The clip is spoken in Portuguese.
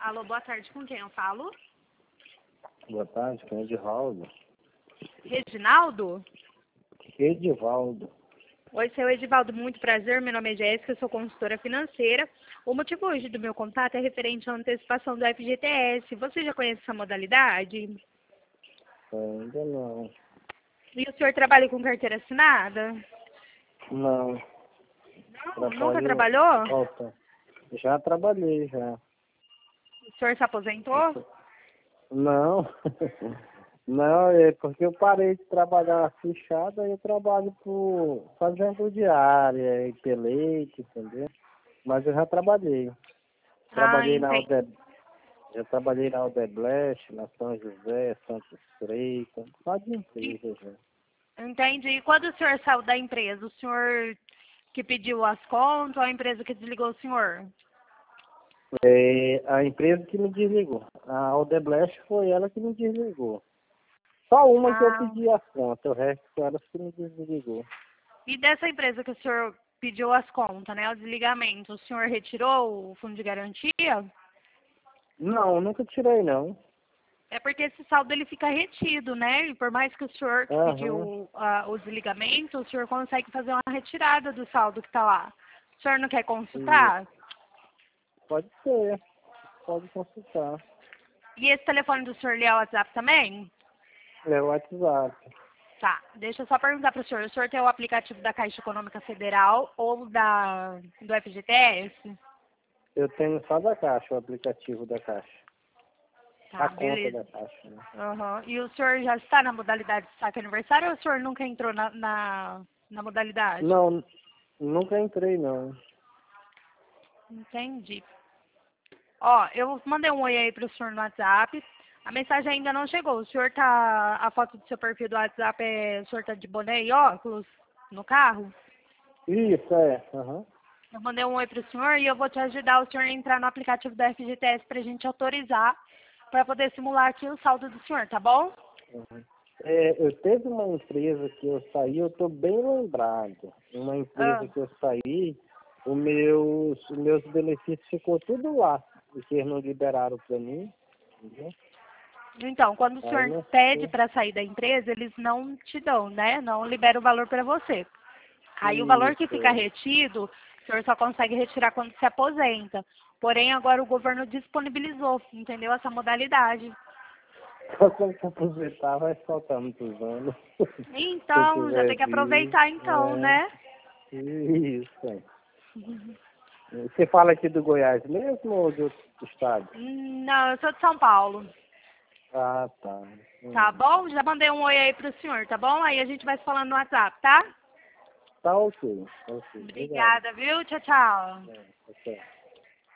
Alô, boa tarde. Com quem eu falo? Boa tarde, com Edivaldo. Reginaldo? Edivaldo. Oi, seu Edivaldo, muito prazer. Meu nome é Jéssica, eu sou consultora financeira. O motivo hoje do meu contato é referente à antecipação do FGTS. Você já conhece essa modalidade? Ainda não. E o senhor trabalha com carteira assinada? Não. Não, nunca trabalhou? Opa. Já trabalhei, já. O senhor se aposentou? Não. Não, é porque eu parei de trabalhar fichado, aí eu trabalho por fazendo diária e peleite, entendeu? Mas eu já trabalhei. Trabalhei na Entendi. já trabalhei na Odebrecht, na São José, Santos Freitas, quase empresa já. Entendi. E quando o senhor saiu da empresa, o senhor que pediu as contas ou a empresa que desligou o senhor? É a empresa que me desligou. A Odebrecht foi ela que me desligou. Só uma que eu pedi as contas, o resto foi ela que me desligou. E dessa empresa que o senhor pediu as contas, né, o desligamento, o senhor retirou o fundo de garantia? Não, nunca tirei não. É porque esse saldo ele fica retido, né? E por mais que o senhor que pediu o desligamento, o senhor consegue fazer uma retirada do saldo que está lá. O senhor não quer consultar? Pode ser, pode consultar. E esse telefone do senhor é o WhatsApp também? É o WhatsApp. Tá, deixa eu só perguntar para o senhor tem o aplicativo da Caixa Econômica Federal ou do FGTS? Eu tenho só da Caixa, o aplicativo da Caixa. Tá, A conta beleza. da Caixa, né? E o senhor já está na modalidade de saque aniversário ou o senhor nunca entrou na modalidade? Não, nunca entrei não. Entendi. Ó, eu mandei um oi aí pro senhor no WhatsApp. A mensagem ainda não chegou. O senhor tá. A foto do seu perfil do WhatsApp o senhor tá de boné e óculos no carro? Isso, é. Aham. Eu mandei um oi pro senhor e eu vou te ajudar o senhor a entrar no aplicativo da FGTS pra gente autorizar para poder simular aqui o saldo do senhor, tá bom? Eu teve uma empresa que eu saí, eu estou bem lembrado. Uma empresa que eu saí, os meus benefícios ficou tudo lá, porque eles não liberaram para mim, entendeu? Então, quando o senhor pede para sair da empresa, eles não te dão, né? Não liberam o valor para você. Aí o valor que fica retido, o senhor só consegue retirar quando se aposenta. Porém, agora o governo disponibilizou, entendeu? Essa modalidade. Só quando se aposentar vai faltar muitos anos. Então, já tem que aproveitar então, né? Isso. É. Você fala aqui do Goiás mesmo ou de outro estado? Não, eu sou de São Paulo. Ah, tá. Tá bom? Já mandei um oi aí pro senhor, tá bom? Aí a gente vai se falando no WhatsApp, tá? Tá ok. Tá ok. Obrigado. Obrigada, viu? Tchau, tchau. Tchau.